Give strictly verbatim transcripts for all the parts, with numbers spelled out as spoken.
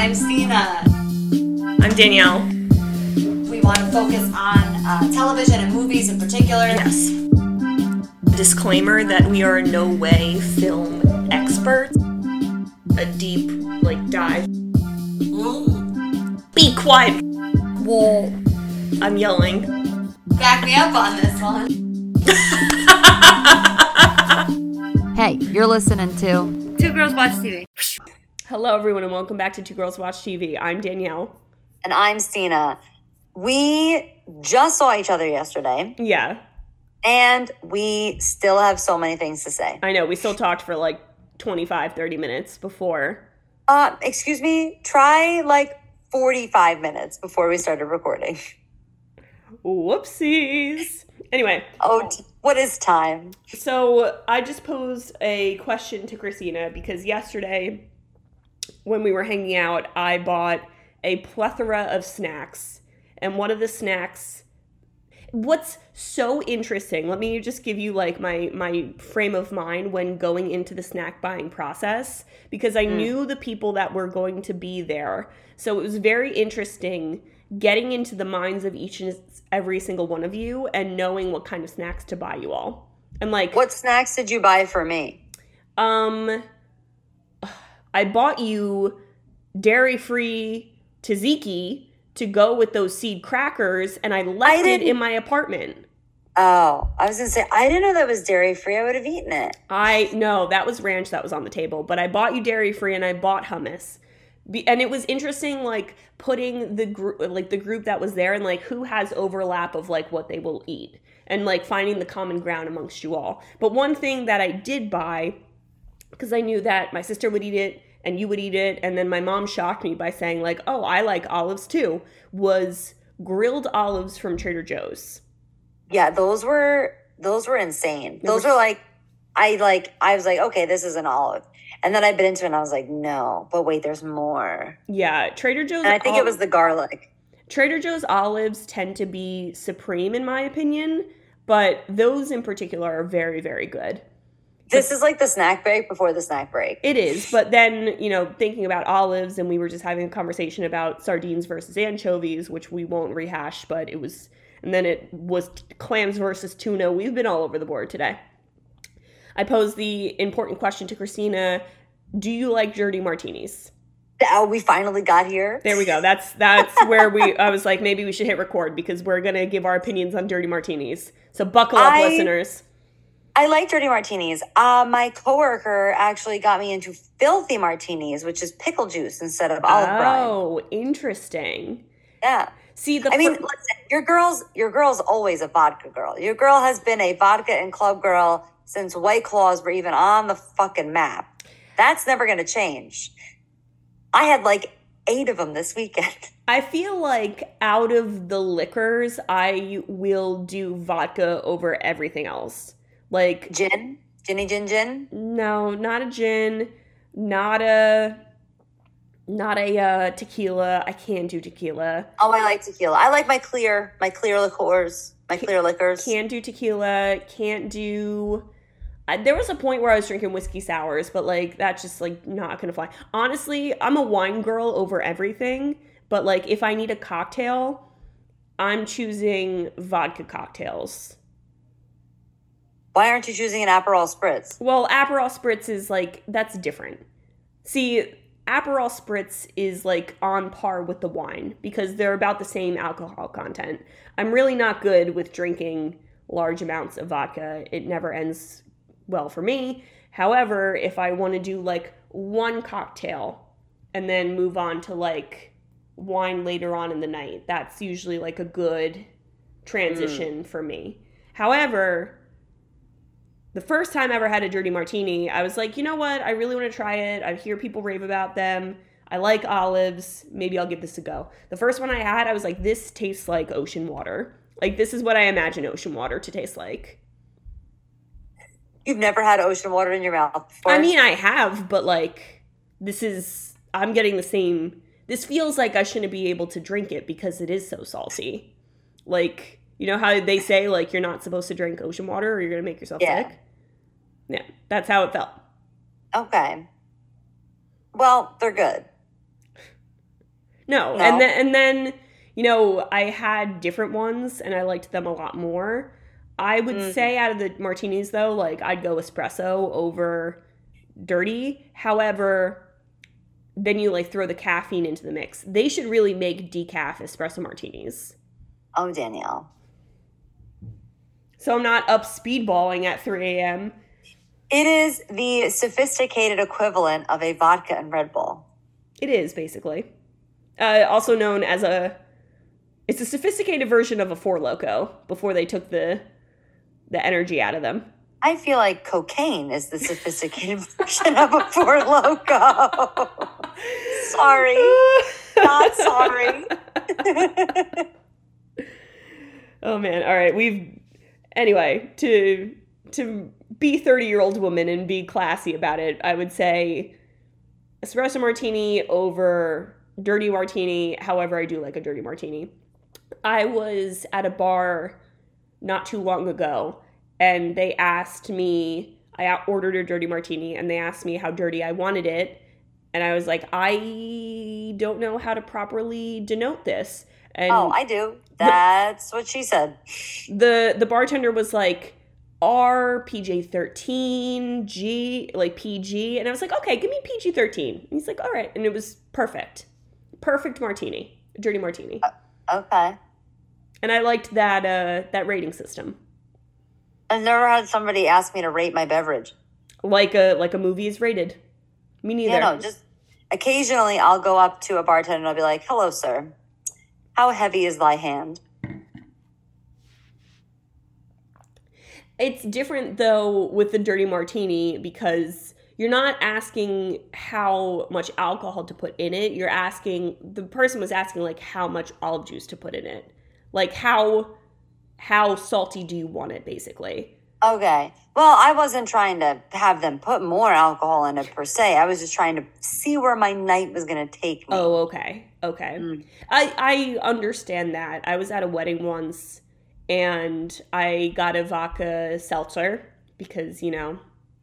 I'm Stina. I'm Danielle. We want to focus on uh, television and movies in particular. Yes. Disclaimer that we are in no way film experts. A deep, like, dive. Be quiet! Whoa. I'm yelling. Back me up on this one. Hey, you're listening to Two Girls Watch T V. Hello, everyone, and welcome back to Two Girls Watch T V. I'm Danielle. And I'm Stina. We just saw each other yesterday. Yeah. And we still have so many things to say. I know. We still talked for like twenty-five, thirty minutes before. Uh, excuse me. Try like forty-five minutes before we started recording. Whoopsies. Anyway. Oh, what is time? So I just posed a question to Christina because yesterday when we were hanging out, I bought a plethora of snacks. And one of the snacks, what's so interesting, let me just give you like my, my frame of mind when going into the snack buying process, because I mm. knew the people that were going to be there. So it was very interesting getting into the minds of each and every single one of you and knowing what kind of snacks to buy you all. And like, what snacks did you buy for me? Um, I bought you dairy-free tzatziki to go with those seed crackers, and I left I it in my apartment. Oh, I was going to say, I didn't know that was dairy-free. I would have eaten it. I, no, that was ranch that was on the table, but I bought you dairy-free, and I bought hummus. Be, and it was interesting, like, putting the group, like, the group that was there, and, like, who has overlap of, like, what they will eat, and, like, finding the common ground amongst you all. But one thing that I did buy, because I knew that my sister would eat it, and you would eat it, and then my mom shocked me by saying, like, oh, I like olives too, was grilled olives from Trader Joe's. Yeah, those were, those were insane. Those were, like, I, like, I was like, okay, this is an olive. And then I bit into it, and I was like, no, but wait, there's more. Yeah, Trader Joe's. And I think ol- it was the garlic. Trader Joe's olives tend to be supreme, in my opinion, but those in particular are very, very good. This is like the snack break before the snack break. It is. But then, you know, thinking about olives, and we were just having a conversation about sardines versus anchovies, which we won't rehash, but it was, and then it was clams versus tuna. We've been all over the board today. I posed the important question to Christina. Do you like dirty martinis? Oh, we finally got here. There we go. That's that's where we, I was like, maybe we should hit record because we're going to give our opinions on dirty martinis. So buckle up, I, listeners. I like dirty martinis. Uh, my coworker actually got me into filthy martinis, which is pickle juice instead of olive brine. Oh, interesting. Yeah. See, the I mean, fir- listen, your girl's your girl's always a vodka girl. Your girl has been a vodka and club girl since White Claws were even on the fucking map. That's never going to change. I had like eight of them this weekend. I feel like out of the liquors, I will do vodka over everything else. Like gin? Ginny gin gin? No, not a gin. Not a not a uh, tequila. I can't do tequila. Oh, I like tequila. I like my clear, my clear liqueurs, my clear liquors. Can't do tequila. Can't do... I, there was a point where I was drinking whiskey sours, but like that's just like not gonna fly. Honestly, I'm a wine girl over everything, but like if I need a cocktail, I'm choosing vodka cocktails. Why aren't you choosing an Aperol Spritz? Well, Aperol Spritz is like, that's different. See, Aperol Spritz is like on par with the wine because they're about the same alcohol content. I'm really not good with drinking large amounts of vodka. It never ends well for me. However, if I want to do like one cocktail and then move on to like wine later on in the night, that's usually like a good transition mm. for me. However, the first time I ever had a dirty martini, I was like, you know what? I really want to try it. I hear people rave about them. I like olives. Maybe I'll give this a go. The first one I had, I was like, this tastes like ocean water. Like, this is what I imagine ocean water to taste like. You've never had ocean water in your mouth before? I mean, I have, but like, this is, I'm getting the same, this feels like I shouldn't be able to drink it because it is so salty. Like, you know how they say, like, you're not supposed to drink ocean water or you're going to make yourself yeah. sick? Yeah, that's how it felt. Okay. Well, they're good. No. No. And then, and then, you know, I had different ones and I liked them a lot more. I would Mm. say out of the martinis, though, like, I'd go espresso over dirty. However, then you, like, throw the caffeine into the mix. They should really make decaf espresso martinis. Oh, Danielle. So I'm not up speedballing at three a.m. It is the sophisticated equivalent of a vodka and Red Bull. It is, basically. Uh, also known as a... It's a sophisticated version of a Four Loko before they took the the energy out of them. I feel like cocaine is the sophisticated version of a Four Loko. Sorry. Not sorry. Oh, man. All right. We've... Anyway, to to be thirty-year-old woman and be classy about it, I would say espresso martini over dirty martini. However, I do like a dirty martini. I was at a bar not too long ago, and they asked me, I ordered a dirty martini, and they asked me how dirty I wanted it. And I was like, I don't know how to properly denote this. And Oh, I do. That's what she said. the the bartender was like, R, P J thirteen, G, like P G. And I was like, okay, give me P G thirteen. And he's like, all right. And it was perfect. Perfect martini. Dirty martini. Okay. And I liked that uh, that rating system. I've never had somebody ask me to rate my beverage. Like a like a movie is rated. Me neither. You know, just occasionally I'll go up to a bartender and I'll be like, hello, sir. How heavy is thy hand? It's different, though, with the dirty martini because you're not asking how much alcohol to put in it. You're asking, the person was asking, like, how much olive juice to put in it. Like, how how salty do you want it, basically? Okay. Well, I wasn't trying to have them put more alcohol in it per se. I was just trying to see where my night was going to take me. Oh, okay. Okay. Mm. I, I understand that. I was at a wedding once, and I got a vodka seltzer because, you know,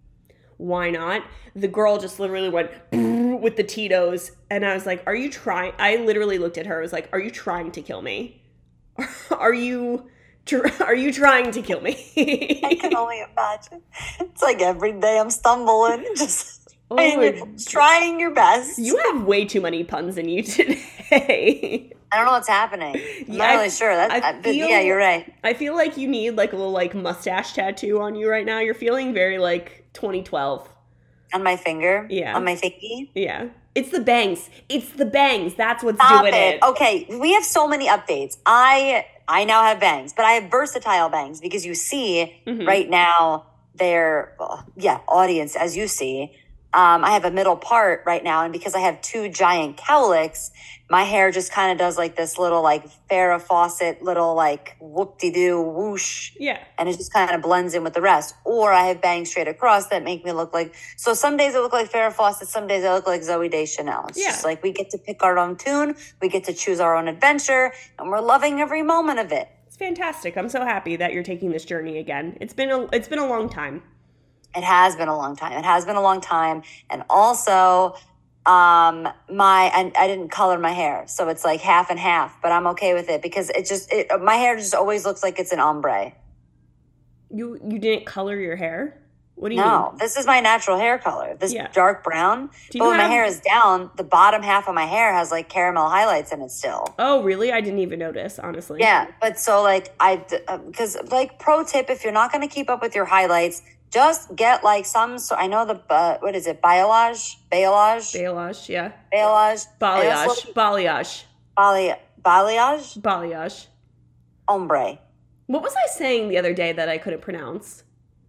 why not? The girl just literally went with the Tito's, and I was like, are you trying? I literally looked at her. I was like, are you trying to kill me? Are you... Are you trying to kill me? I can only imagine. It's like every day I'm stumbling, just Oh trying, my your, trying your best. You have way too many puns in you today. I don't know what's happening. I'm Yeah, not I- really sure. That's, I I but feel- yeah, you're right. I feel like you need like a little like mustache tattoo on you right now. You're feeling very like twenty twelve. On my finger? Yeah. On my thingy? Yeah. It's the bangs. It's the bangs. That's what's Stop doing it. it. Okay, we have so many updates. I I now have bangs, but I have versatile bangs because you see Mhm. right now they're, well, yeah, audience, as you see, um, I have a middle part right now. And because I have two giant cowlicks, my hair just kind of does like this little like Farrah Fawcett little like whoop-de-doo whoosh. Yeah. And it just kind of blends in with the rest. Or I have bangs straight across that make me look like, so some days I look like Farrah Fawcett, some days I look like Zoe Deschanel. It's Yeah. just like we get to pick our own tune, we get to choose our own adventure, and we're loving every moment of it. It's fantastic. I'm so happy that you're taking this journey again. It's been a it's been a long time. It has been a long time. It has been a long time. And also, um, my I, I didn't color my hair, so it's like half and half, but I'm okay with it because it just it, my hair just always looks like it's an ombre. You you didn't color your hair? What do you No, mean? this is my natural hair color. This Yeah. dark brown. Do But you when my have- hair is down, the bottom half of my hair has like caramel highlights in it still. Oh, really? I didn't even notice, honestly. Yeah, but so like I because like pro tip, if you're not going to keep up with your highlights, just get like some. So I know the uh, what is it? Balayage, balayage, Balayage, yeah. balayage, I also- Balayage. Balayage. Balayage, balayage, Balayage. ombre. What was I saying the other day that I couldn't pronounce?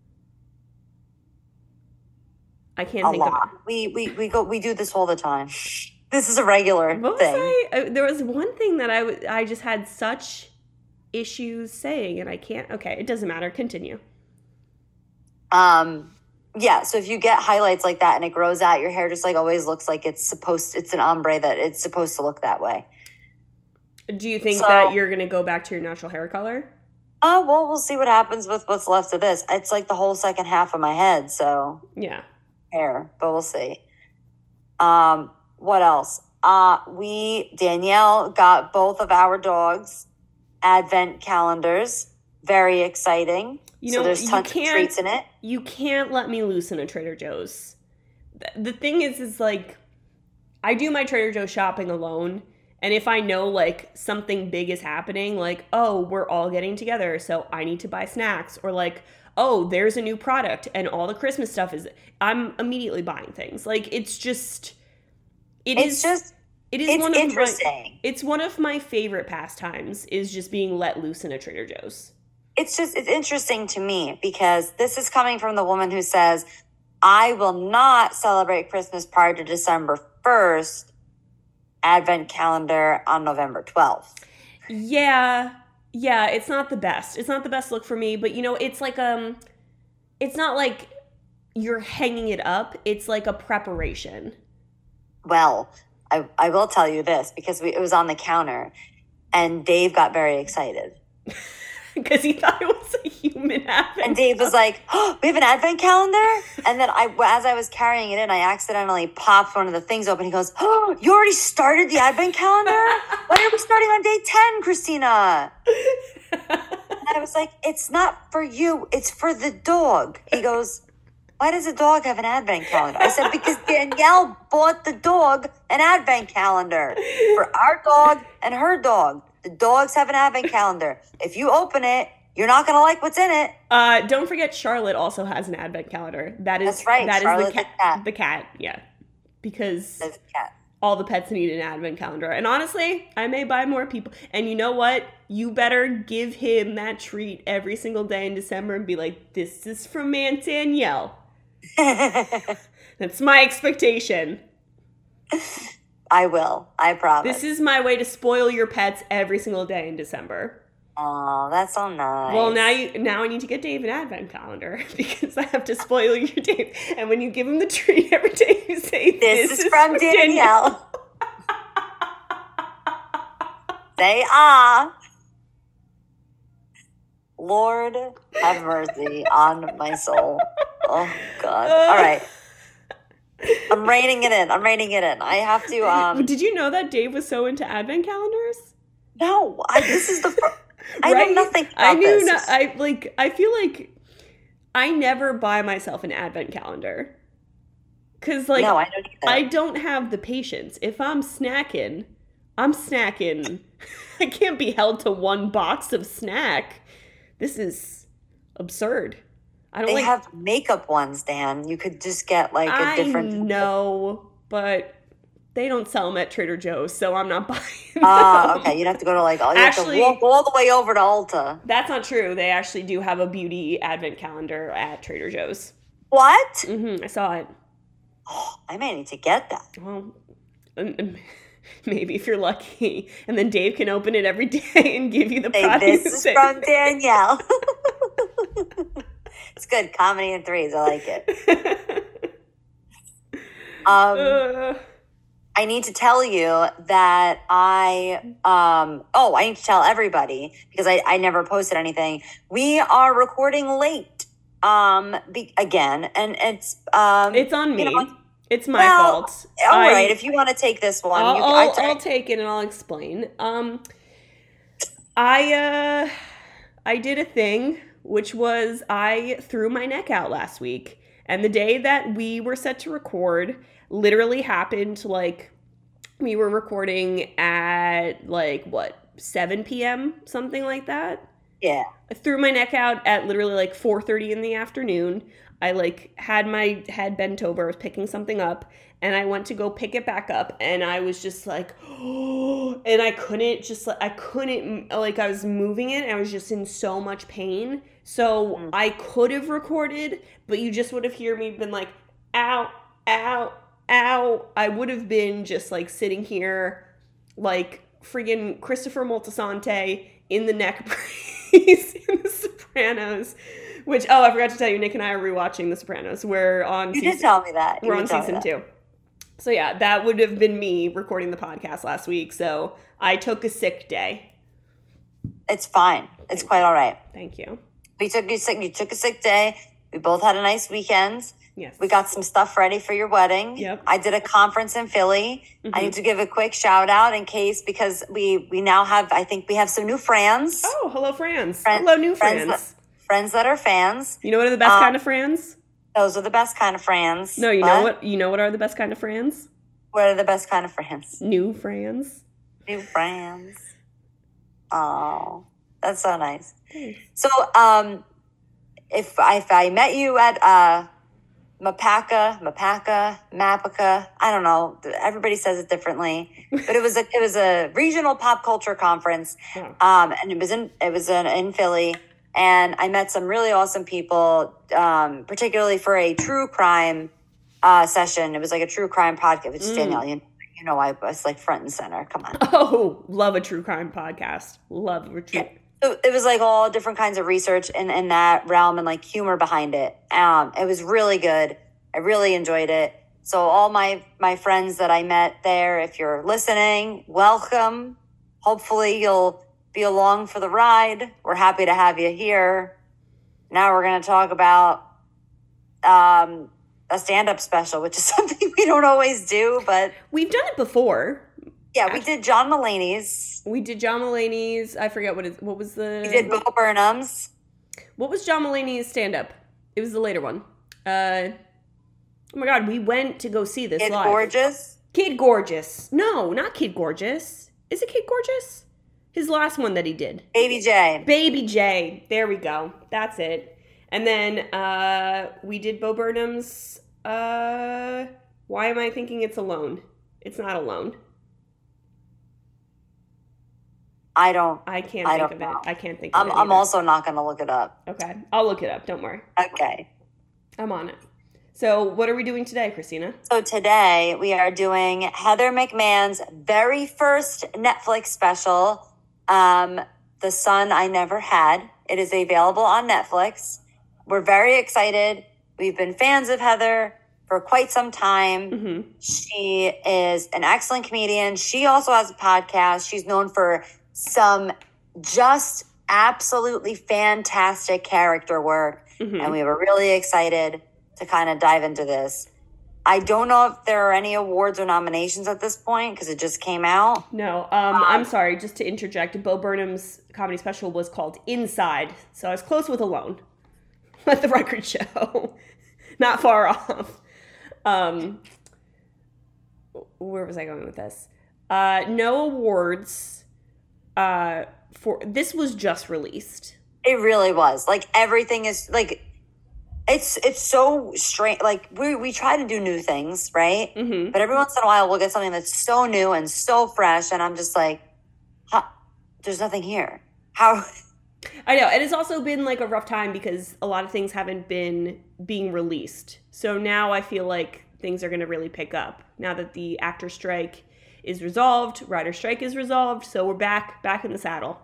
I can't A think of lot. We we we go we do this all the time. This is a regular What was thing. I? Uh, there was one thing that I, w- I just had such issues saying, and I can't. Okay, it doesn't matter. Continue. Um, yeah. So if you get highlights like that and it grows out, your hair just like always looks like it's supposed. It's an ombre that it's supposed to look that way. Do you think So- that you're gonna go back to your natural hair color? Oh well, we'll see what happens with what's left of this. It's like the whole second half of my head, so Yeah. hair, but we'll see. Um, what else? uh, we, Danielle, got both of our dogs advent calendars. Very exciting. You know, so there's tons you of treats in it. You can't let me loose in a Trader Joe's. The thing is, is like, I do my Trader Joe's shopping alone. And if I know, like, something big is happening, like, oh, we're all getting together, so I need to buy snacks. Or like, oh, there's a new product and all the Christmas stuff is, I'm immediately buying things. Like, it's just, it it's is just, it is it's one of interesting. My, it's one of my favorite pastimes is just being let loose in a Trader Joe's. It's just, it's interesting to me because this is coming from the woman who says, I will not celebrate Christmas prior to December first, advent calendar on November twelfth. Yeah. Yeah, it's not the best. It's not the best look for me, but you know, it's like, um, it's not like you're hanging it up. It's like a preparation. Well, I, I will tell you this because we, it was on the counter and Dave got very excited. Because he thought it was a human advent. And Dave was like, oh, we have an advent calendar? And then I, as I was carrying it in, I accidentally popped one of the things open. He goes, oh, you already started the advent calendar? When are we starting on day ten, Christina? And I was like, it's not for you. It's for the dog. He goes, why does a dog have an advent calendar? I said, because Danielle bought the dog an advent calendar for our dog and her dog. The dogs have an advent calendar. If you open it, you're not going to like what's in it. Uh, don't forget Charlotte also has an advent calendar. That is That's right. That Charlotte's is the cat, the cat. The cat, yeah. Because There's a cat. all the pets need an advent calendar. And honestly, I may buy more people. And you know what? You better give him that treat every single day in December and be like, this is from Aunt Danielle. That's my expectation. I will. I promise. This is my way to spoil your pets every single day in December. Oh, that's so nice. Well, now you now I need to get Dave an advent calendar because I have to spoil your Dave. And when you give him the treat every day, you say, This, this is, is from Danielle. Say ah. Lord have mercy on my soul. Oh, God. All right. I'm reining it in. I'm reining it in. I have to. Um, Did you know that Dave was so into advent calendars? No, I, this is the. Fir- I right? know nothing about I knew this. not. I like. I feel like I never buy myself an advent calendar because, like, no, I don't either. I don't have the patience. If I'm snacking, I'm snacking. I can't be held to one box of snack. This is absurd. I don't they like. have makeup ones, Dan. You could just get like a I different. know, but they don't sell them at Trader Joe's, so I'm not buying them. Ah, uh, okay. You'd have to go to like. You Actually, have to walk all the way over to Ulta. That's not true. They actually do have a beauty advent calendar at Trader Joe's. What? Mm-hmm, I saw it. Oh, I may need to get that. Well, maybe if you're lucky, and then Dave can open it every day and give you the Say, prize. this is from Danielle. It's good. Comedy in threes. I like it. Um, uh, I need to tell you that I, um, oh, I need to tell everybody because I, I never posted anything. We are recording late, um, be, again, and it's, um, it's on me. You know, it's my well, fault. All I, right. If you want to take this one, I'll, you, I'll, I, I'll take it and I'll explain. Um, I, uh, I did a thing, which was I threw my neck out last week. And the day that we were set to record literally happened, like, we were recording at, like, what, seven p.m., something like that? Yeah. I threw my neck out at literally, like, four thirty in the afternoon. I, like, had my head bent over, I was picking something up, and I went to go pick it back up, and I was just like, oh, and I couldn't just, like, I couldn't, like, I was moving it, and I was just in so much pain. So mm. I could have recorded, but you just would have heard me been like, ow, ow, ow. I would have been just like sitting here like friggin' Christopher Moltisanti in the neck brace in The Sopranos. Which, oh, I forgot to tell you, Nick and I are rewatching The Sopranos. We're on You season, did tell me that. You we're on season two. So yeah, that would have been me recording the podcast last week. So I took a sick day. It's fine. It's quite all right. Thank you. We took you sick. You took a sick day. We both had a nice weekend. Yes. We got some stuff ready for your wedding. Yep. I did a conference in Philly. Mm-hmm. I need to give a quick shout out in case, because we we now have, I think we have some new friends. Oh, hello, friends. Friend- hello, new friends. friends. That, friends that are fans. You know what are the best um, kind of friends? Those are the best kind of friends. No, you What? know what? You know what are the best kind of friends? What are the best kind of friends? New friends. New friends. Oh, that's so nice. Thanks. So, um, if I, if I met you at uh, Mapaka, Mapaka, Mapaca, I don't know. Everybody says it differently, but it was a it was a regional pop culture conference, Oh. um, and it was in it was in, in Philly, and I met some really awesome people, um, particularly for a true crime uh, session. It was like a true crime podcast, which is Mm. Danielle. You, you know, I was like front and center. Come on. Oh, love a true crime podcast. Love a true. Yeah. So it was like all different kinds of research in, in that realm and like humor behind it. Um, it was really good. I really enjoyed it. So all my, my friends that I met there, if you're listening, welcome. Hopefully you'll be along for the ride. We're happy to have you here. Now we're going to talk about um, a stand-up special, which is something we don't always do, but We've done it before. yeah, we did John Mulaney's. We did John Mulaney's. I forget what is what was the. We did Bo Burnham's. What was John Mulaney's stand-up? It was the later one. Uh, oh my God, we went to go see this Kid live. Gorgeous. Kid Gorgeous. No, not Kid Gorgeous. Is it Kid Gorgeous? His last one that he did. Baby J. Baby J. There we go. That's it. And then uh, we did Bo Burnham's. Uh, why am I thinking it's Alone? It's not Alone. I don't. I can't I think don't of know. it. I can't think of I'm, it. I'm either. also not going to look it up. Okay. I'll look it up. Don't worry. Okay. I'm on it. So, what are we doing today, Christina? So today we are doing Heather McMahon's very first Netflix special, um, The Son I Never Had. It is available on Netflix. We're very excited. We've been fans of Heather for quite some time. Mm-hmm. She is an excellent comedian. She also has a podcast. She's known for some just absolutely fantastic character work. Mm-hmm. And we were really excited to kind of dive into this. I don't know if there are any awards or nominations at this point because it just came out. No, um, I'm sorry. Just to interject, Bo Burnham's comedy special was called Inside, so I was close with Alone. Let the record show. Not far off. Um, where was I going with this? Uh, no awards. Uh, for this was just released. It really was. Like everything is like it's it's so strange. Like we we try to do new things, right? Mm-hmm. But every once in a while we'll get something that's so new and so fresh, and I'm just like, huh, there's nothing here. How? I know, and it's also been like a rough time because a lot of things haven't been being released. So now I feel like things are going to really pick up now that the actor strike is resolved, writer strike is resolved. So we're back back in the saddle.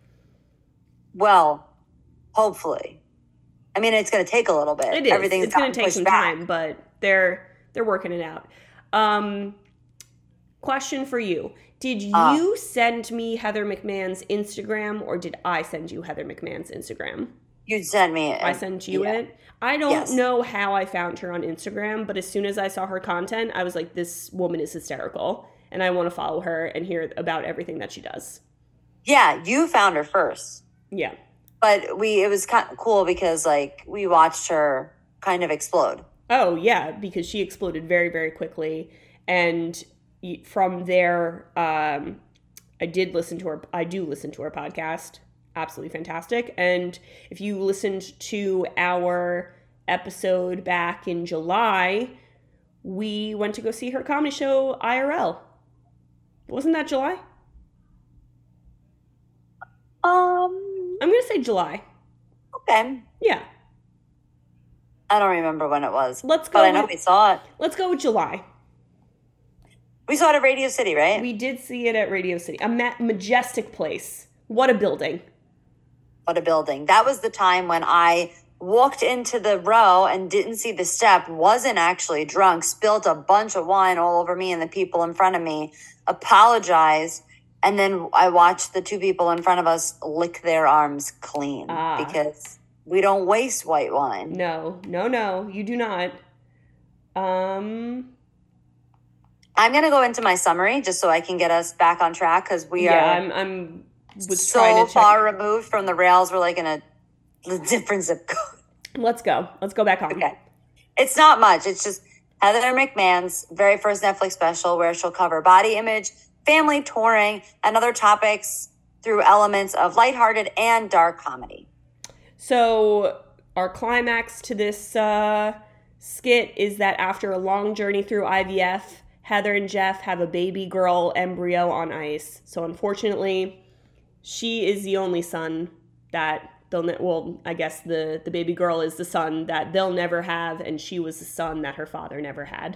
Well, hopefully. I mean, it's going to take a little bit. It is. Everything's it's going gotten to take pushed some back. time, but they're they're working it out. Um, question for you: Did you Uh, send me Heather McMahon's Instagram, or did I send you Heather McMahon's Instagram? You sent me it. I sent you yeah. it. I don't Yes. know how I found her on Instagram, but as soon as I saw her content, I was like, this woman is hysterical, and I want to follow her and hear about everything that she does. Yeah, you found her first. Yeah. But we it was kind of cool because like we watched her kind of explode. Oh, yeah, because she exploded very, very quickly. And y- from there, um, I did listen to her. I do listen to her podcast. Absolutely fantastic. And if you listened to our episode back in July, we went to go see her comedy show I R L. Wasn't that July? Um I'm going to say July. okay. Yeah. I don't remember when it was. Let's go But I know with- we saw it. Let's go with July. We saw it at Radio City, right? We did see it at Radio City. A ma- majestic place. What a building. What a building. That was the time when I walked into the row and didn't see the step, wasn't actually drunk, spilled a bunch of wine all over me and the people in front of me, apologized, and then I watched the two people in front of us lick their arms clean Ah. because we don't waste white wine. No, no, no, you do not. Um, I'm going to go into my summary just so I can get us back on track because we yeah, are I'm, I'm was trying so to check. far removed from the rails. We're like in a, a different zip code. Let's go. Let's go back on. Okay. It's not much. It's just Heather McMahon's very first Netflix special where she'll cover body image, family, touring, and other topics through elements of lighthearted and dark comedy. So our climax to this uh, skit is that after a long journey through I V F, Heather and Jeff have a baby girl embryo on ice. So unfortunately, she is the only son that they'll ne- well, I guess the, the baby girl is the son that they'll never have, and she was the son that her father never had.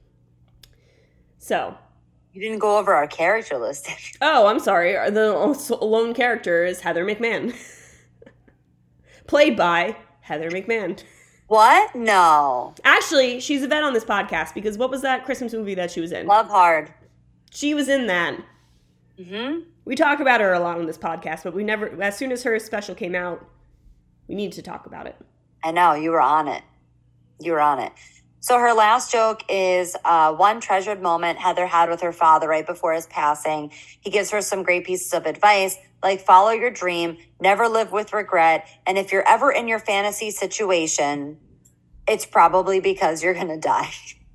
So. You didn't go over our character list. Oh, I'm sorry. The lone character is Heather McMahon. Played by Heather McMahon. What? No. Actually, she's a vet on this podcast because what was that Christmas movie that she was in? Love Hard. She was in that. Mm-hmm. We talk about her a lot on this podcast, but we never, as soon as her special came out, we need to talk about it. I know. You were on it. You were on it. So her last joke is uh, one treasured moment Heather had with her father right before his passing. He gives her some great pieces of advice, like follow your dream, never live with regret, and if you're ever in your fantasy situation, it's probably because you're going to die.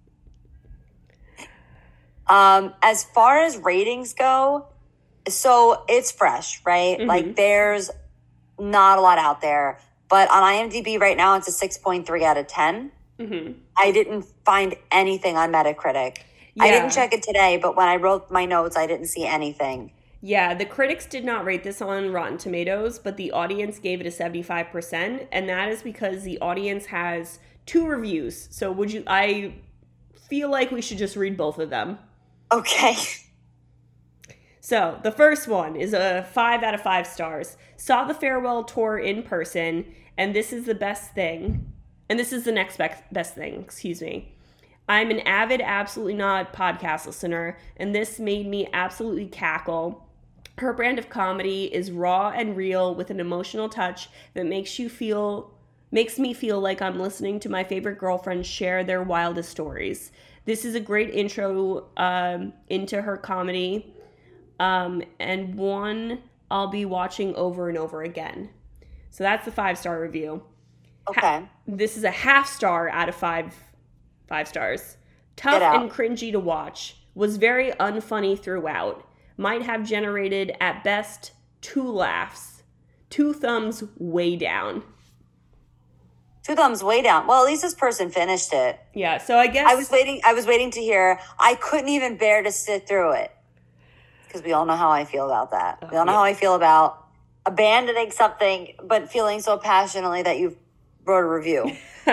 um, as far as ratings go, so it's fresh, right? Mm-hmm. Like there's not a lot out there, but on IMDb right now, it's a six point three out of ten. Mm-hmm. I didn't find anything on Metacritic. Yeah. I didn't check it today, but when I wrote my notes, I didn't see anything. Yeah, the critics did not rate this on Rotten Tomatoes, but the audience gave it a seventy-five percent, and that is because the audience has two reviews. So would you, I feel like we should just read both of them. Okay. So the first one is a five out of five stars. Saw the farewell tour in person, and this is the best thing. And this is the next best thing, excuse me. I'm an avid Absolutely Not podcast listener, and this made me absolutely cackle. Her brand of comedy is raw and real with an emotional touch that makes you feel, makes me feel like I'm listening to my favorite girlfriends share their wildest stories. This is a great intro um, into her comedy, um, and one I'll be watching over and over again. So that's the five-star review. Okay. Ha- this is a half star out of five five stars. Tough and cringy to watch. Was very unfunny throughout. Might have generated at best two laughs. Two thumbs way down. Two thumbs way down. Well, at least this person finished it. Yeah, so I guess I was waiting I was waiting to hear. I couldn't even bear to sit through it. Because we all know how I feel about that. Oh, we all know yeah. how I feel about abandoning something but feeling so passionately that you've wrote a review.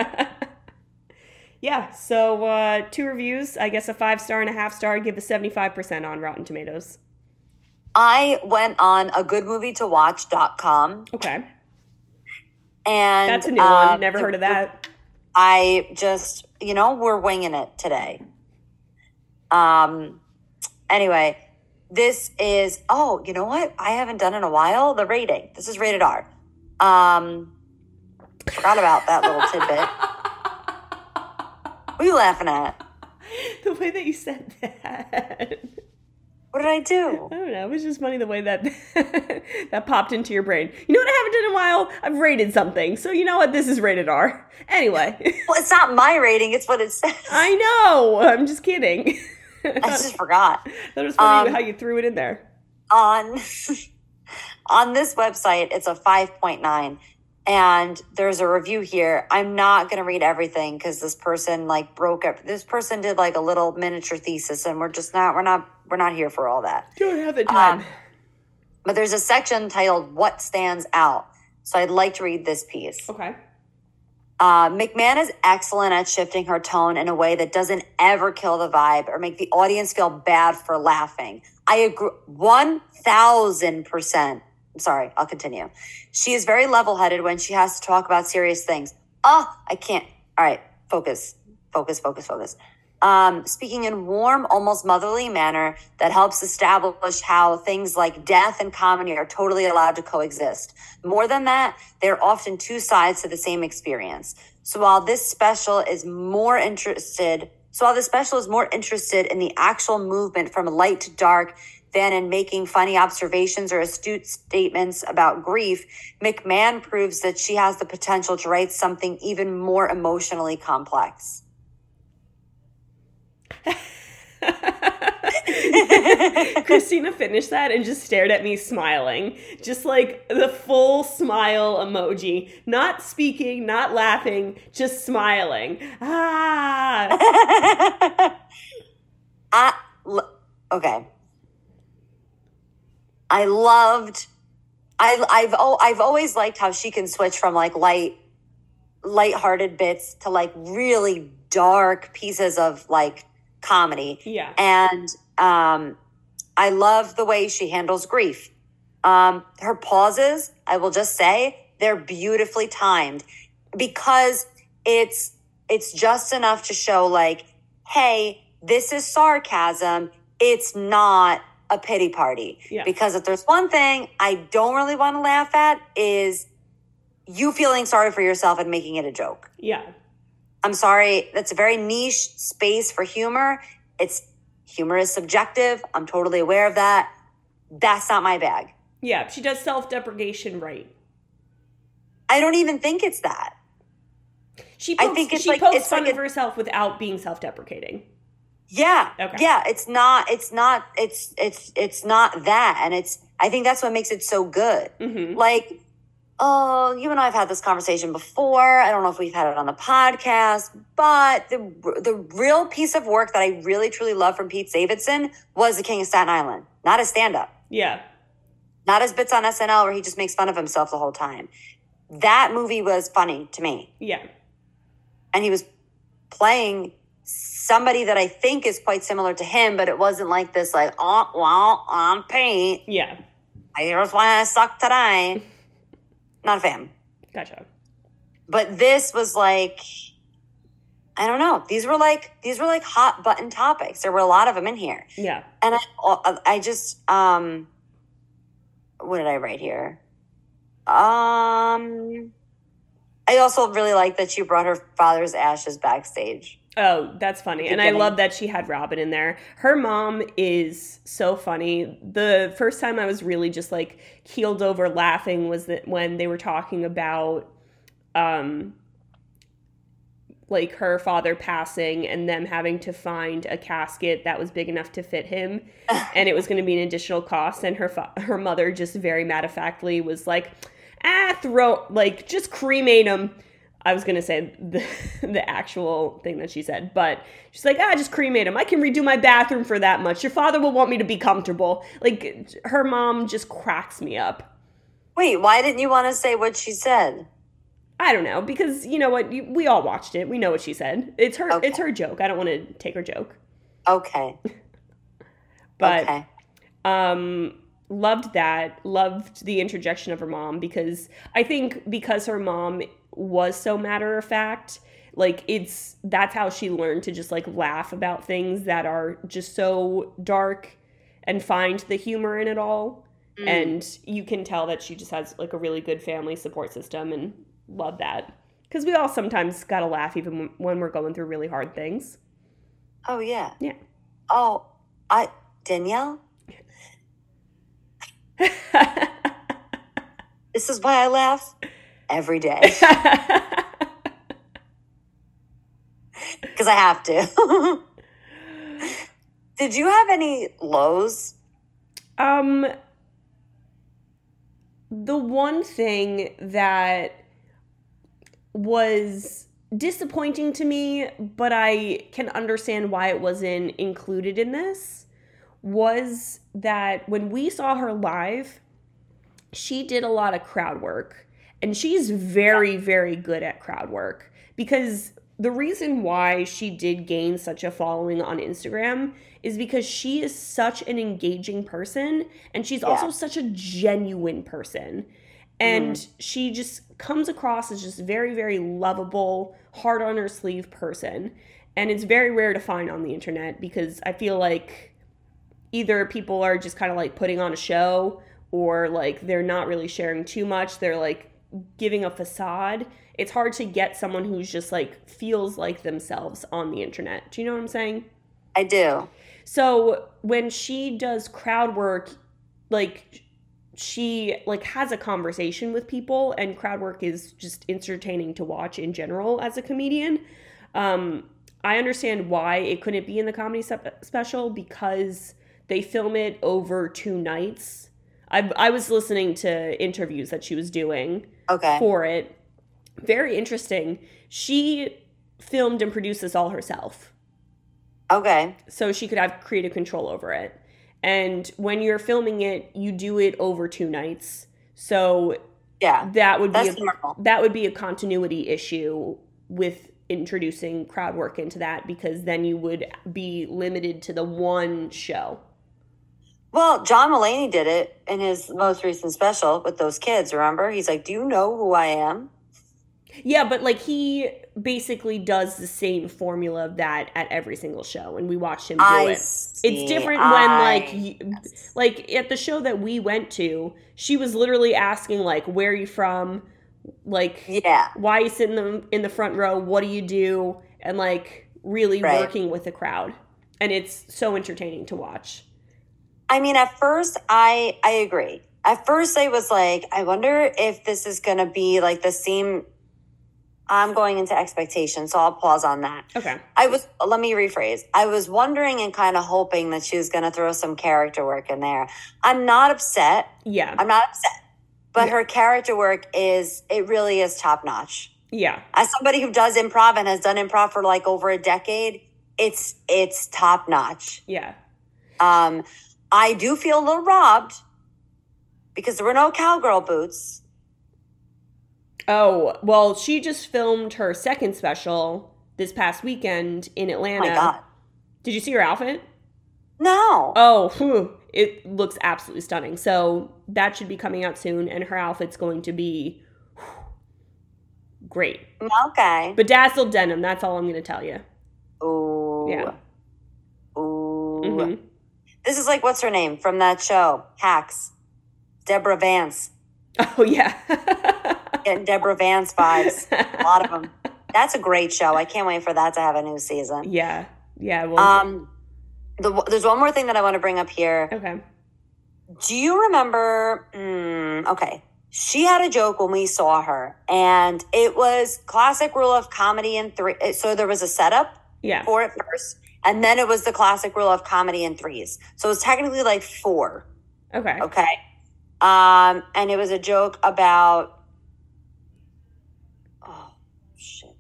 Yeah, so uh, two reviews. I guess a five star and a half star. Give a seventy-five percent on Rotten Tomatoes. I went on a good movie to watch dot com. Okay. And that's a new um, one. Never heard of that. I just, you know, we're winging it today. Um. Anyway, this is, oh, you know what? I haven't done in a while. The rating. This is rated R. Um. Forgot about that little tidbit. What are you laughing at? The way that you said that. What did I do? I don't know. It was just funny the way that that popped into your brain. You know what I haven't done in a while? I've rated something. So you know what? This is rated R. Anyway. Well, it's not my rating. It's what it says. I know. I'm just kidding. I just forgot. That was funny um, how you threw it in there. On, on this website, it's a five point nine. And there's a review here. I'm not going to read everything because this person like broke up. This person did like a little miniature thesis, and we're just not, we're not, we're not here for all that. Don't have the time. Um, but there's a section titled "What Stands Out," so I'd like to read this piece. Okay. Uh, McMahon is excellent at shifting her tone in a way that doesn't ever kill the vibe or make the audience feel bad for laughing. I agree, one thousand percent. I'm sorry, I'll continue. She is very level-headed when she has to talk about serious things. Oh, I can't. All right, focus, focus, focus, focus. um, speaking in warm, almost motherly manner that helps establish how things like death and comedy are totally allowed to coexist. More than that, they're often two sides to the same experience. So while this special is more interested, so while the special is more interested in the actual movement from light to dark than in making funny observations or astute statements about grief, McMahon proves that she has the potential to write something even more emotionally complex. Christina finished that and just stared at me smiling. Just like the full smile emoji. Not speaking, not laughing, just smiling. Ah. I, okay. I loved, I, I've, oh, I've always liked how she can switch from like light, lighthearted bits to like really dark pieces of like comedy. Yeah. And um, I love the way she handles grief. Um, her pauses, I will just say, they're beautifully timed because it's it's just enough to show like, hey, this is sarcasm. It's not a pity party. Yeah. Because if there's one thing I don't really want to laugh at is you feeling sorry for yourself and making it a joke. Yeah. I'm sorry. That's a very niche space for humor. It's humor is subjective. I'm totally aware of that. That's not my bag. Yeah, she does self-deprecation right. I don't even think it's that. She pokes, I think it's she like pokes it's fun like of a, herself without being self-deprecating. Yeah. Okay. Yeah. It's not. It's not. It's it's it's not that. And it's. I think that's what makes it so good. Mm-hmm. Like. Oh, you and I have had this conversation before. I don't know if we've had it on the podcast, but the the real piece of work that I really, truly love from Pete Davidson was The King of Staten Island, not his stand-up. Yeah. Not his bits on S N L where he just makes fun of himself the whole time. That movie was funny to me. Yeah. And he was playing somebody that I think is quite similar to him, but it wasn't like this, like, oh, well, I'm Pete. Yeah. Here's why I suck today. Not a fan. Gotcha. But this was like, I don't know. These were like these were like hot button topics. There were a lot of them in here. Yeah. And I, I just, um, what did I write here? Um, I also really like that she brought her father's ashes backstage. Oh, that's funny. And I love that she had Robin in there. Her mom is so funny. The first time I was really just like keeled over laughing was that when they were talking about um like her father passing and them having to find a casket that was big enough to fit him and it was going to be an additional cost, and her fa- her mother just very matter-of-factly was like, ah, throw, like, just cremate him. I was going to say the, the actual thing that she said, but she's like, ah, just cremate him. I can redo my bathroom for that much. Your father will want me to be comfortable. Like, her mom just cracks me up. Wait, why didn't you want to say what she said? I don't know, because you know what? You, we all watched it. We know what she said. It's her Okay. It's her joke. I don't want to take her joke. Okay. But okay. um loved that. Loved the interjection of her mom, because I think because her mom was so matter of fact, like it's that's how she learned to just like laugh about things that are just so dark and find the humor in it all. Mm. And you can tell that she just has like a really good family support system, and love that, because we all sometimes gotta laugh even when we're going through really hard things. Oh yeah. Yeah. Oh, I Danielle. This is why I laugh every day. Because I have to. Did you have any lows? Um, the one thing that was disappointing to me, but I can understand why it wasn't included in this, was that when we saw her live, she did a lot of crowd work. And she's very, very good at crowd work, because the reason why she did gain such a following on Instagram is because she is such an engaging person, and she's yeah. also such a genuine person. And mm. she just comes across as just very, very lovable, heart on her sleeve person. And it's very rare to find on the internet because I feel like either people are just kind of like putting on a show or like they're not really sharing too much. They're like giving a facade. It's hard to get someone who's just like feels like themselves on the internet. Do you know what I'm saying? I do. So when she does crowd work, like she like has a conversation with people, and crowd work is just entertaining to watch in general as a comedian. Um, I understand why it couldn't be in the comedy special because they film it over two nights. I I was listening to interviews that she was doing okay. for it. Very interesting. She filmed and produced this all herself. Okay. So she could have creative control over it. And when you're filming it, you do it over two nights. So yeah, that would that's be a, normal. that would be a continuity issue with introducing crowd work into that, because then you would be limited to the one show. Well, John Mulaney did it in his most recent special with those kids, remember? He's like, do you know who I am? Yeah, but like he basically does the same formula of that at every single show, and we watched him do I it. See, it's different I, when like you, yes. like at the show that we went to, she was literally asking like, where are you from? Like, yeah. why are you sitting in the, in the front row? What do you do? And like really right. working with the crowd. And it's so entertaining to watch. I mean, at first, I I agree. At first, I was like, I wonder if this is going to be like the same. I'm going into expectation, so I'll pause on that. Okay. I was, let me rephrase. I was wondering and kind of hoping that she was going to throw some character work in there. I'm not upset. Yeah. I'm not upset. But yeah. her character work is, it really is top notch. Yeah. As somebody who does improv and has done improv for like over a decade, it's, it's top notch. Yeah. Um, I do feel a little robbed because there were no cowgirl boots. Oh, well, she just filmed her second special this past weekend in Atlanta. Oh my God. Did you see her outfit? No. Oh, whew, it looks absolutely stunning. So that should be coming out soon, and her outfit's going to be whew, great. Okay. Bedazzled denim, that's all I'm going to tell you. Ooh. Yeah. Ooh. Mm-hmm. This is like, what's her name from that show? Hacks. Deborah Vance. Oh, yeah. Getting Deborah Vance vibes. A lot of them. That's a great show. I can't wait for that to have a new season. Yeah. Yeah. Well, um, the, there's one more thing that I want to bring up here. Okay. Do you remember? Mm, okay. She had a joke when we saw her, and it was classic rule of comedy in three. So there was a setup yeah. for it first, and then it was the classic rule of comedy in threes. So it was technically like four. Okay. Okay. Um, and it was a joke about, oh, shit.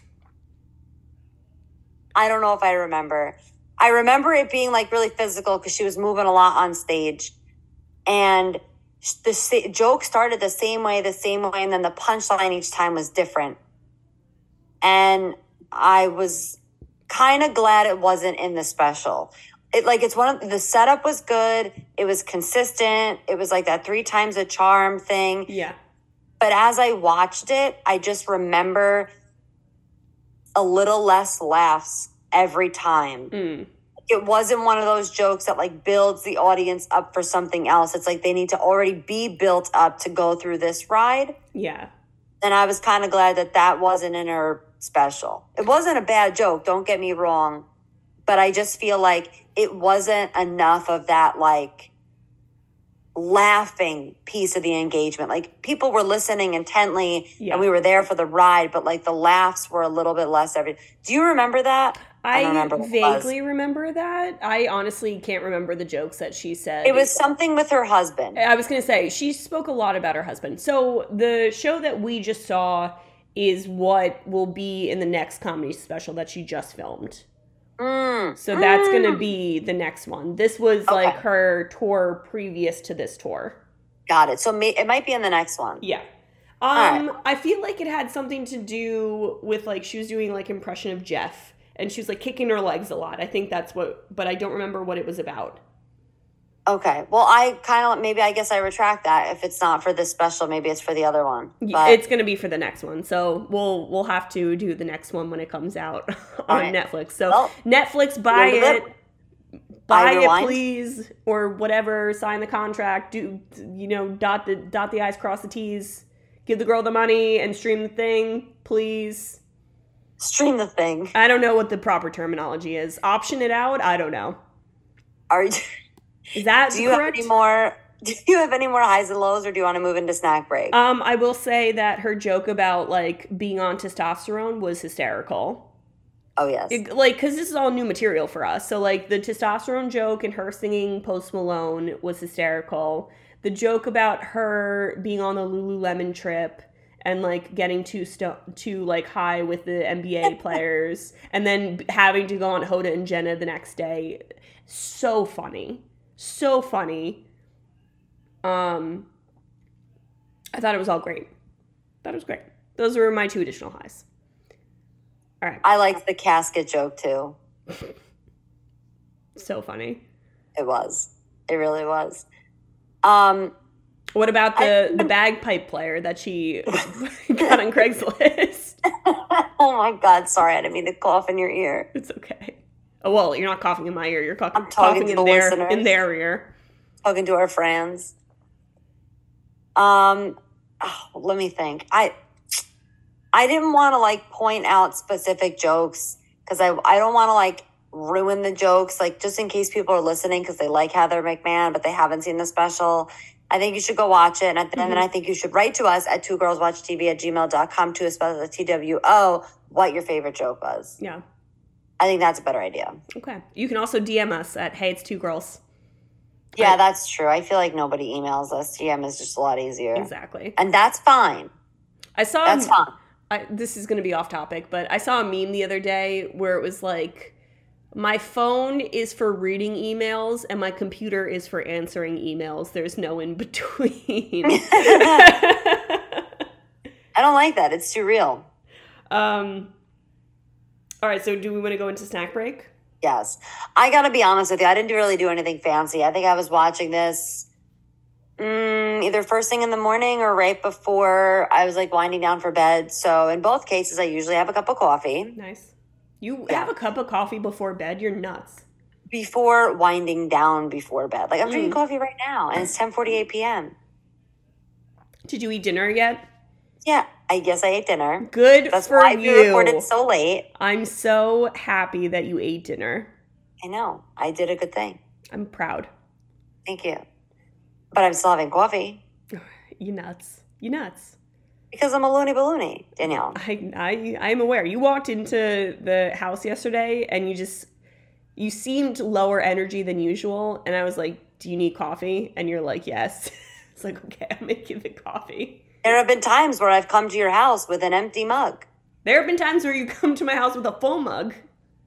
I don't know if I remember. I remember it being like really physical because she was moving a lot on stage. And the sa- joke started the same way, the same way, and then the punchline each time was different. And I was kind of glad it wasn't in the special. It like it's one of the setup was good. It was consistent. It was like that three times a charm thing. Yeah. But as I watched it, I just remember a little less laughs every time. Mm. It wasn't one of those jokes that like builds the audience up for something else. It's like they need to already be built up to go through this ride. Yeah. And I was kind of glad that that wasn't in her special. It wasn't a bad joke, don't get me wrong. But I just feel like it wasn't enough of that, like, laughing piece of the engagement. Like, people were listening intently, yeah. and we were there for the ride, but, like, the laughs were a little bit less every. Do you remember that? I, I remember vaguely remember that. I honestly can't remember the jokes that she said. It was something with her husband. I was going to say, she spoke a lot about her husband. So the show that we just saw is what will be in the next comedy special that she just filmed. Mm, so that's mm. going to be the next one. This was okay. like her tour previous to this tour. Got it. So may, it might be in the next one. Yeah. Um, right. I feel like it had something to do with like she was doing like impression of Jeff, and she was like kicking her legs a lot. I think that's what, but I don't remember what it was about. Okay. Well, I kind of maybe I guess I retract that. If it's not for this special, maybe it's for the other one. But It's going to be for the next one. So we'll we'll have to do the next one when it comes out on right. Netflix. So Well, Netflix, buy it. Buy it, rewind. please, or whatever. Sign the contract. Do you know? Dot the dot the i's, cross the t's. Give the girl the money and stream the thing, please. Stream the thing. I don't know what the proper terminology is. Option it out. I don't know. Are you? Is that do you correct? have any more? Do you have any more highs and lows, or do you want to move into snack break? Um, I will say that her joke about like being on testosterone was hysterical. Oh yes, It, like because this is all new material for us. So like the testosterone joke and her singing Post Malone was hysterical. The joke about her being on the Lululemon trip and like getting too sto- too like high with the N B A players and then having to go on Hoda and Jenna the next day, so funny. So funny. Um, I thought it was all great. Thought it was great. Those were my two additional highs. All right. I liked the casket joke too. So funny. It was. It really was. Um, what about the, I, the bagpipe player that she got on Craigslist? Oh my God. Sorry, I didn't mean to cough in your ear. It's okay. Oh, well, you're not coughing in my ear. You're coughing, I'm talking coughing to in the their listeners. in their ear. Talking to our friends. Um, oh, let me think. I I didn't want to like point out specific jokes because I I don't want to like ruin the jokes, like just in case people are listening because they like Heather McMahon but they haven't seen the special. I think you should go watch it, and then mm-hmm. I think you should write to us at two girls watch T V at gmail dot com to a special T W O what your favorite joke was. Yeah. I think that's a better idea. Okay. You can also D M us at Hey It's Two Girls. Yeah, right. That's true. I feel like nobody emails us. D M is just a lot easier. Exactly. And that's fine. I saw That's a, fine. I, this is going to be off topic, but I saw a meme the other day where it was like, my phone is for reading emails and my computer is for answering emails. There's no in between. I don't like that. It's too real. Um. All right, so do we want to go into snack break? Yes. I got to be honest with you. I didn't really do anything fancy. I think I was watching this mm, either first thing in the morning or right before I was like winding down for bed. So in both cases, I usually have a cup of coffee. Nice. You Yeah. have a cup of coffee before bed? You're nuts. Before winding down before bed. Like I'm Mm. drinking coffee right now and it's ten forty-eight p.m. Did you eat dinner yet? Yeah, I guess I ate dinner. Good That's for why you. we recorded so late. I'm so happy that you ate dinner. I know. I did a good thing. I'm proud. Thank you. But I'm still having coffee You nuts. You nuts. because I'm a loony balloony, Danielle. I, I, I'm aware. You walked into the house yesterday and you just, you seemed lower energy than usual. And I was like, do you need coffee? And you're like, yes. It's like, okay, I'll make you the coffee. There have been times where I've come to your house with an empty mug. There have been times where you come to my house with a full mug.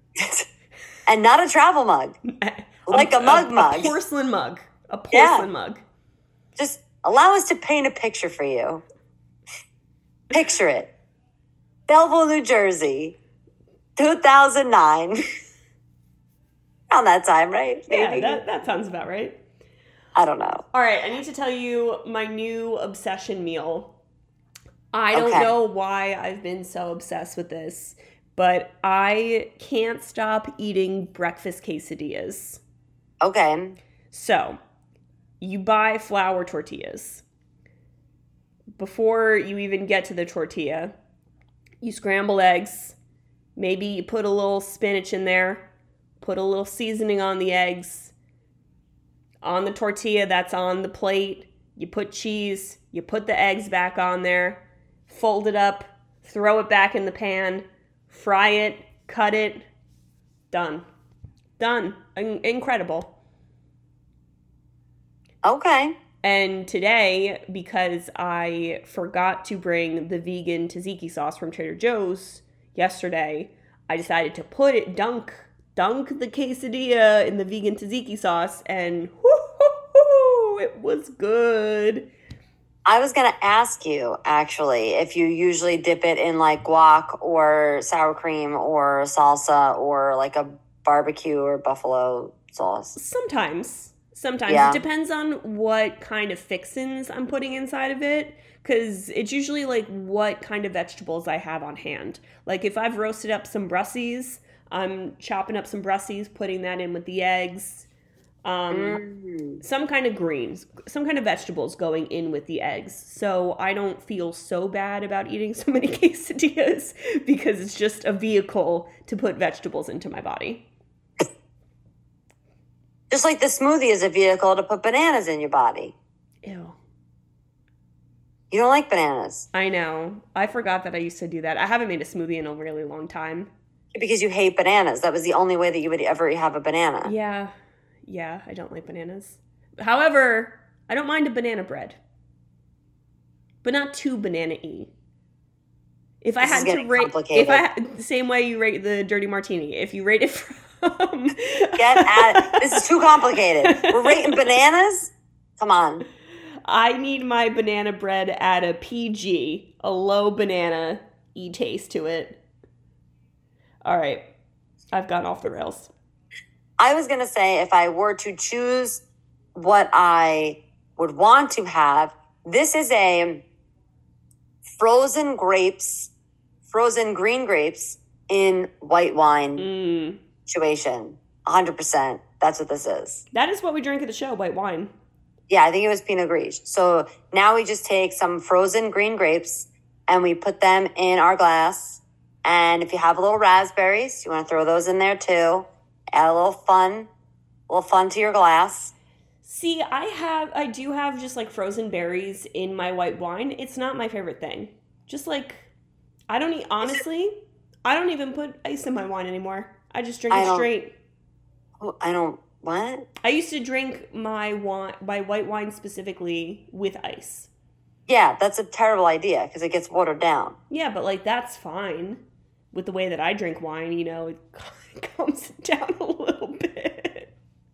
And not a travel mug. Like a mug mug. A porcelain mug. A porcelain Yeah. mug. Just allow us to paint a picture for you. Picture it. Belleville, New Jersey, two thousand nine. Around that time, right? Yeah, Maybe. that, that sounds about right. I don't know. All right, I need to tell you my new obsession meal. I don't Okay. know why I've been so obsessed with this, but I can't stop eating breakfast quesadillas. Okay. So, you buy flour tortillas. Before you even get to the tortilla, you scramble eggs. Maybe you put a little spinach in there. Put a little seasoning on the eggs. On the tortilla that's on the plate, you put cheese. You put the eggs back on there. Fold it up. Throw it back in the pan. Fry it. Cut it. Done. Done. In- incredible. Okay. And today, because I forgot to bring the vegan tzatziki sauce from Trader Joe's yesterday, I decided to put it, dunk, dunk the quesadilla in the vegan tzatziki sauce, and whoo, it was good. I was going to ask you, actually, if you usually dip it in like guac or sour cream or salsa or like a barbecue or buffalo sauce. Sometimes. Sometimes Yeah. it depends on what kind of fixins I'm putting inside of it, because it's usually like what kind of vegetables I have on hand. Like if I've roasted up some Brussels, I'm chopping up some Brussels, putting that in with the eggs. Um, Mm. some kind of greens, some kind of vegetables going in with the eggs. So I don't feel so bad about eating so many quesadillas because it's just a vehicle to put vegetables into my body. Just like the smoothie is a vehicle to put bananas in your body. Ew. You don't like bananas. I know. I forgot that I used to do that. I haven't made a smoothie in a really long time. Because you hate bananas. That was the only way that you would ever have a banana. Yeah. Yeah, I don't like bananas. However, I don't mind a banana bread. But not too banana-y. If I This is had to getting rate, complicated. if I had, the same way you rate the dirty martini, if you rate it from, Get at this is too complicated. We're rating bananas? Come on. I need my banana bread at a P G, a low banana-y taste to it. All right, I've gone off the rails. I was going to say if I were to choose what I would want to have, this is a frozen grapes, frozen green grapes in white wine Mm. situation. one hundred percent. That's what this is. That is what we drink at the show, white wine. Yeah, I think it was Pinot Gris. So now we just take some frozen green grapes and we put them in our glass. And if you have little raspberries, you want to throw those in there too. Add a little fun, a little fun to your glass. See, I have, I do have just like frozen berries in my white wine. It's not my favorite thing. Just like, I don't eat, honestly, I don't even put ice in my wine anymore. I just drink I it don't- straight. Oh, I don't, what? I used to drink my wine, my white wine specifically with ice. Yeah, that's a terrible idea because it gets watered down. Yeah, but like that's fine with the way that I drink wine, you know, it calms it down a little bit.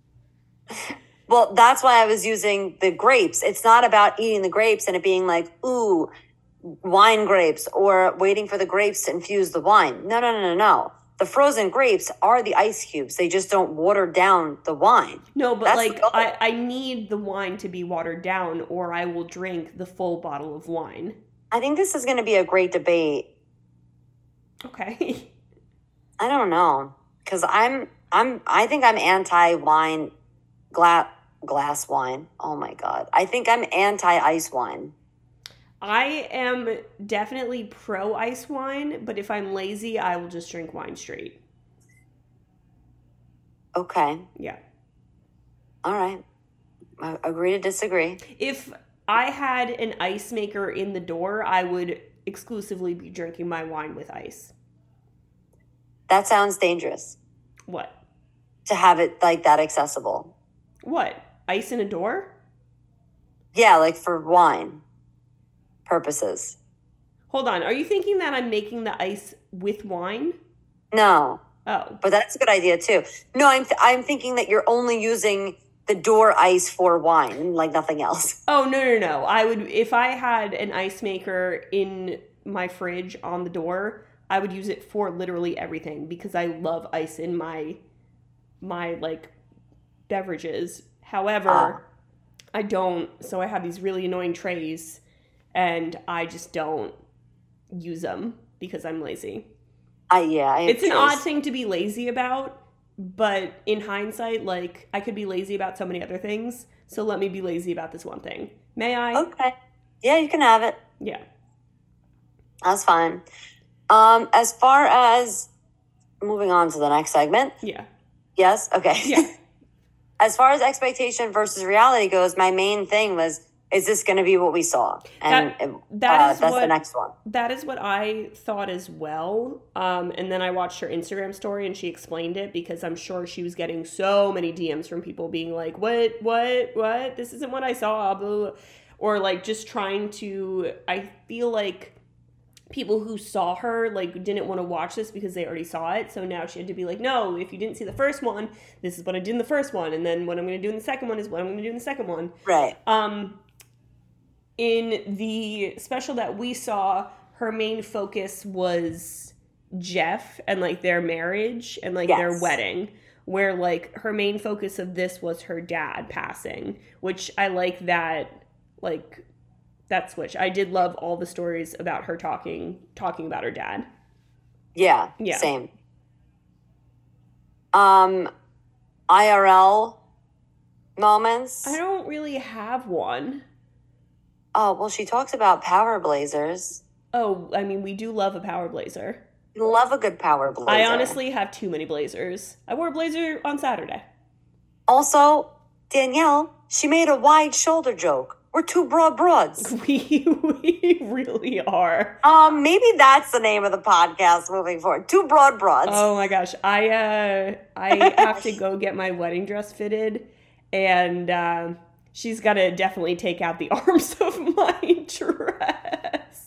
Well, that's why I was using the grapes. It's not about eating the grapes and it being like, ooh, wine grapes or waiting for the grapes to infuse the wine. No, no, no, no, no. The frozen grapes are the ice cubes. They just don't water down the wine. No, but That's like the goal. I, I need the wine to be watered down or I will drink the full bottle of wine. I think this is going to be a great debate. Okay. I don't know. Because I'm, I'm, I think I'm anti-wine, gla- glass wine. Oh my God. I think I'm anti-ice wine. I am definitely pro ice wine, but if I'm lazy, I will just drink wine straight. Okay. Yeah. All right. I agree to disagree. If I had an ice maker in the door, I would exclusively be drinking my wine with ice. That sounds dangerous What? to have it like that accessible. What? Ice in a door? Yeah, like for wine purposes. Hold on. Are you thinking that I'm making the ice with wine? No, Oh. but that's a good idea too. No, I'm th- I'm thinking that you're only using the door ice for wine and like nothing else. Oh, no, no, no. I would, if I had an ice maker in my fridge on the door, I would use it for literally everything because I love ice in my, my like beverages. However, Ah. I don't, so I have these really annoying trays and I just don't use them because I'm lazy. I yeah, I It's an choose. odd thing to be lazy about, but in hindsight, like, I could be lazy about so many other things, so let me be lazy about this one thing. May I? Okay, yeah, you can have it. Yeah. That's fine. Um, as far as moving on to the next segment, Yeah. yes, okay. Yeah. As far as expectation versus reality goes, my main thing was, is this going to be what we saw? And That- it- that uh, is that's what- the next one. That is what I thought as well. Um, and then I watched her Instagram story and she explained it because I'm sure she was getting so many D Ms from people being like, what, what, what? This isn't what I saw. Blah, blah, blah. Or like just trying to, I feel like people who saw her like didn't want to watch this because they already saw it. So now she had to be like, no, if you didn't see the first one, this is what I did in the first one. And then what I'm going to do in the second one is what I'm going to do in the second one. Right. Um, in the special that we saw, her main focus was Jeff and like their marriage and like their Yes. wedding, where like her main focus of this was her dad passing, which I like that, like that switch. I did love all the stories about her talking talking about her dad. Yeah, Yeah. Same. Um, I R L moments. I don't really have one. Oh, well, she talks about power blazers. Oh, I mean, we do love a power blazer. Love a good power blazer. I honestly have too many blazers. I wore a blazer on Saturday. Also, Danielle, she made a wide shoulder joke. We're two broad broads. We, we really are. Um, maybe that's the name of the podcast moving forward. Two broad broads. Oh my gosh. I uh I have to go get my wedding dress fitted, and um she's gotta definitely take out the arms of my dress.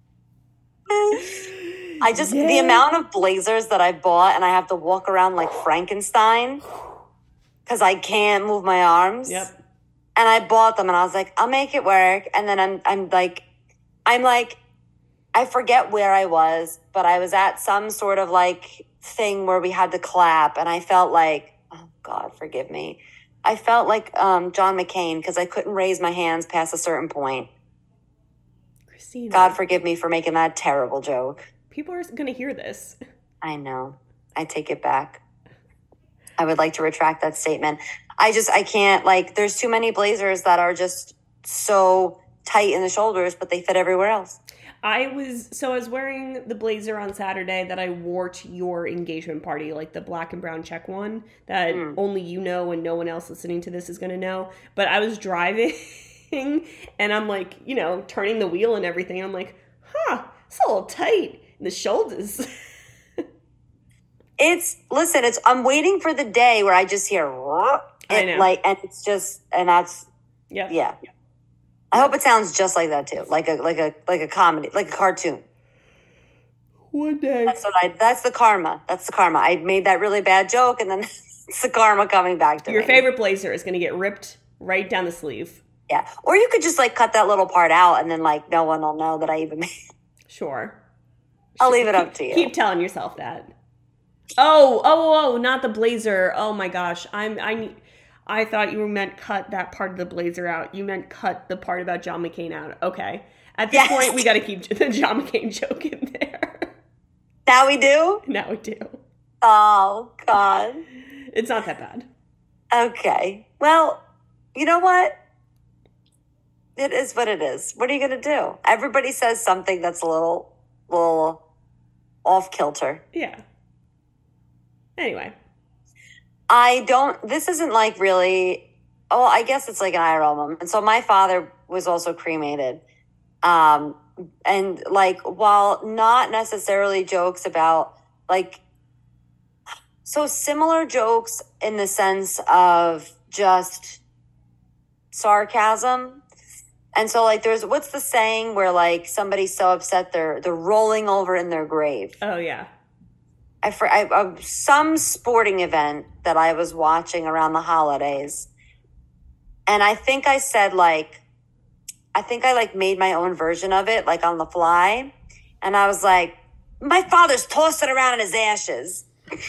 I just Yeah. the amount of blazers that I bought, and I have to walk around like Frankenstein because I can't move my arms. Yep. And I bought them, and I was like, I'll make it work. And then I'm, I'm like, I'm like, I forget where I was, but I was at some sort of like thing where we had to clap, and I felt like, oh God, forgive me. I felt like um, John McCain because I couldn't raise my hands past a certain point. Christina. God forgive me for making that terrible joke. People are gonna hear this. I know. I take it back. I would like to retract that statement. I just, I can't, like, there's too many blazers that are just so tight in the shoulders, but they fit everywhere else. I was, so I was wearing the blazer on Saturday that I wore to your engagement party, like the black and brown check one that Mm. only you know and no one else listening to this is going to know. But I was driving and I'm like, you know, turning the wheel and everything. And I'm like, huh, it's a little tight in the shoulders. It's, listen, it's, I'm waiting for the day where I just hear, I and know. like, and it's just, and that's, Yep. yeah. I hope it sounds just like that too. Like a, like a, like a comedy, like a cartoon. One day. That's what I, that's the karma. That's the karma. I made that really bad joke, and then it's the karma coming back to Your me. favorite blazer is going to get ripped right down the sleeve. Yeah. Or you could just like cut that little part out, and then like no one will know that I even made it. Sure. I'll leave it up to you. Keep telling yourself that. Oh, oh, oh, not the blazer. Oh my gosh. I'm I I thought you meant cut that part of the blazer out. You meant cut the part about John McCain out. Okay. At this Yes. point, we got to keep the John McCain joke in there. Now we do? Now we do. Oh, God. It's not that bad. Okay. Well, you know what? It is what it is. What are you going to do? Everybody says something that's a little, little off kilter. Yeah. Anyway. I don't, this isn't like really, oh, I guess it's like an I R L moment. And so my father was also cremated. Um, and like, while not necessarily jokes about like, so similar jokes in the sense of just sarcasm. And so like, there's, what's the saying where like somebody's so upset they're, they're rolling over in their grave. Oh, yeah. I, for I, uh, some sporting event that I was watching around the holidays, and I think I said like, I think I like made my own version of it, like on the fly, and I was like, my father's tossing around in his ashes.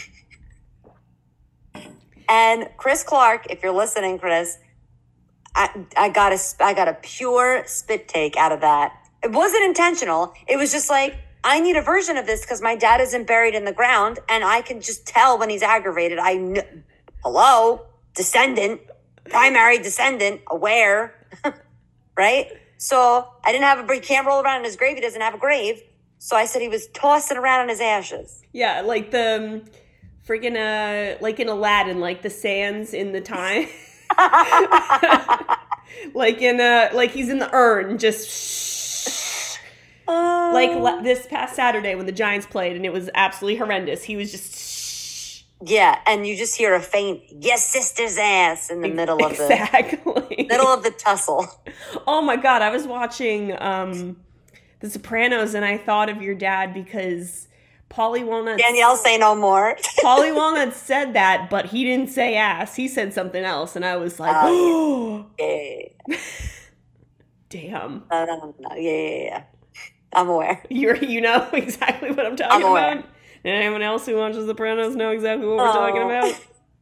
And Chris Clark, if you're listening, Chris, I, I got a I got a pure spit take out of that. It wasn't intentional. It was just like, I need a version of this because my dad isn't buried in the ground, and I can just tell when he's aggravated. I kn- hello, descendant, primary descendant, aware, right? So I didn't have a. He can't roll around in his grave. He doesn't have a grave. So I said he was tossing around in his ashes. Yeah, like the um, freaking uh, like in Aladdin, like the sands in the time, like in uh, like he's in the urn, just. Uh, Like le- this past Saturday when the Giants played and it was absolutely horrendous. He was just shh. Yeah, and you just hear a faint "yes, sister's ass" in the middle of the exactly middle of the tussle. Oh my god, I was watching um, The Sopranos and I thought of your dad because Paulie Walnut. Danielle, say no more. Paulie Walnut said that, but he didn't say ass. He said something else, and I was like, oh, yeah. Damn. No, no, no, no. Yeah, yeah, yeah. I'm aware. You're, you know exactly what I'm talking I'm aware. about. And anyone else who watches The Sopranos know exactly what we're Oh. talking about.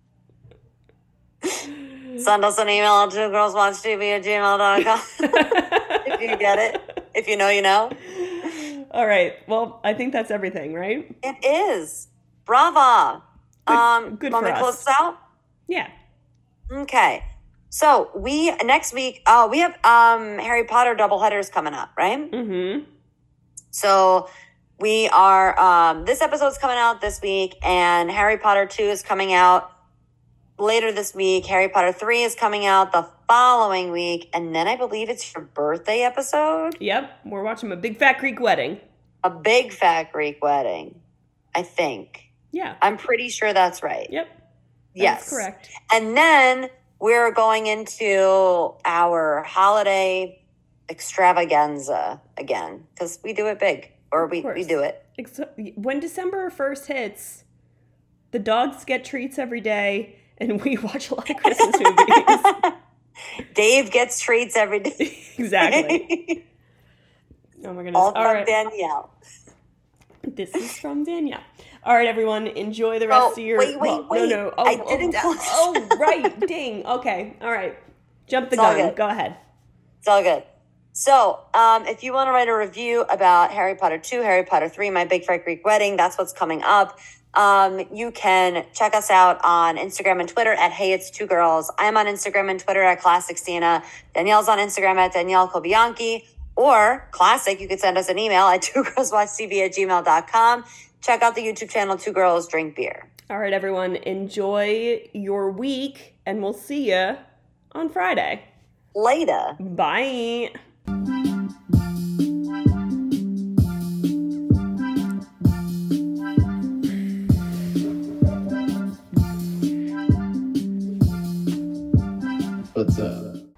Send us an email at two girls watch T V at gmail dot com. If you get it. If you know, you know. All right. Well, I think that's everything, right? It is. Brava. Good, um, good want for me to us. close this out? Yeah. Okay. So we next week, uh, we have um Harry Potter doubleheaders coming up, right? Mm-hmm. So we are um this episode's coming out this week, and Harry Potter two is coming out later this week. Harry Potter three is coming out the following week, and then I believe it's your birthday episode. Yep. We're watching a Big Fat Greek Wedding. A Big Fat Greek Wedding, I think. Yeah. I'm pretty sure that's right. Yep. Yes. That's correct. And then we're going into our holiday extravaganza again, because we do it big, or we, we do it. Ex- when December first hits, the dogs get treats every day, and we watch a lot of Christmas movies. Dave gets treats every day. Exactly. Oh my goodness. All All from right. Danielle. This is from Danielle. All right, everyone. Enjoy the rest Oh, of your... wait, wait, well, wait. No, no. Oh, I didn't oh, close- oh, right. Ding. Okay. All right. Jump the It's all gun. good. Go ahead. It's all good. So, um, if you want to write a review about Harry Potter two, Harry Potter three, My Big Fat Greek Wedding, that's what's coming up. Um, you can check us out on Instagram and Twitter at Hey It's Two Girls. I'm on Instagram and Twitter at Classic Stina. Danielle's on Instagram at Danielle Kobianki. Or Classic, you could send us an email at two girls watch T V at gmail dot com. Check out the YouTube channel Two Girls Drink Beer. All right, everyone. Enjoy your week, and we'll see you on Friday. Later. Bye.